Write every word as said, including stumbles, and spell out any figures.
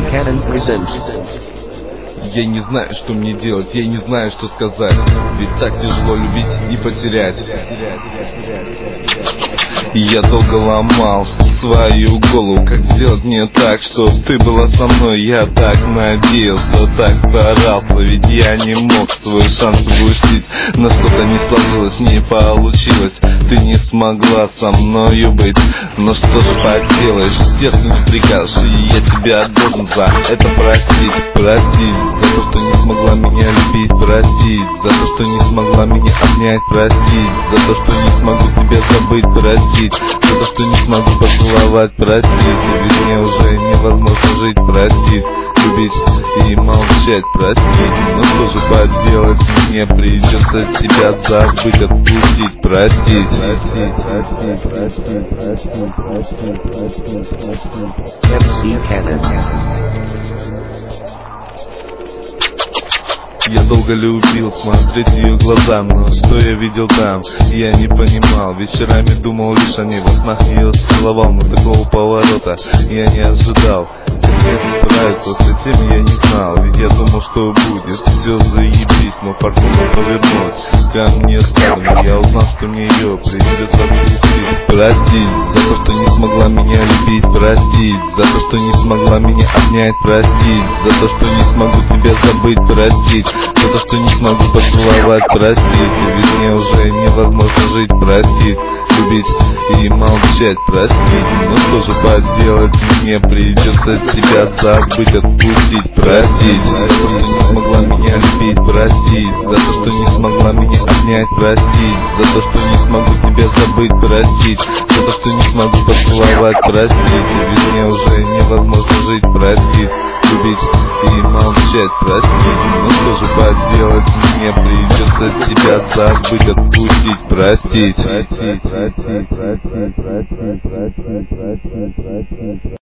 Cannon presents. Я не знаю, что мне делать, я не знаю, что сказать. Ведь так тяжело любить и потерять. И я долго ломал свою голову, как сделать мне так, что ты была со мной. Я так надеялся, так старался, ведь я не мог свой шанс упустить. Но что-то не сложилось, не получилось. Ты не смогла со мною быть. Но что же поделаешь, сердце не прикажешь, и я тебя должен за это простить. Простить за то, что не смогла меня любить, простить за то, что не смогла меня обнять, простить за то, что не смогу тебя забыть, простить за то, что не смогу поцеловать, простить. Ведь мне уже невозможно жить, простить, любить и молчать, простить. Но что же поделать, мне придется тебя забыть, отпустить, простить. Простить, простить, простить, простить, простить, простить, простить. эм си Cannon. Я долго любил смотреть ее глаза, но что я видел там, я не понимал. Вечерами думал лишь о ней, во снах ее целовал, но такого поворота я не ожидал. Как мне справиться с этим, я не знал, ведь я думал, что будет все заебись, но фортуна повернулась ко мне задом. Я узнал, что мне ее придется отпустить. Простить за то, что не смогла меня любить, простить за то, что не смогла меня обнять, простить за то, что не смогу тебя забыть, простить за то, что не смогу поцеловать, простить. Ведь мне уже невозможно жить, простить, любить и молчать, простить. Но что же поделать, мне придется тебя забыть, отпустить, простить за то, что не смогла меня любить, простить за то, что не смогла меня обнять, простить за то, что не смогу тебя забыть, простить за то, что не смогу поцеловать, простить. Ведь мне уже невозможно жить, простить, любить и молчать, простить. Ну что же поделать, мне придется тебя забыть, отпустить, простить. Простить, простить, простить, простить, простить, простить, простить, простить.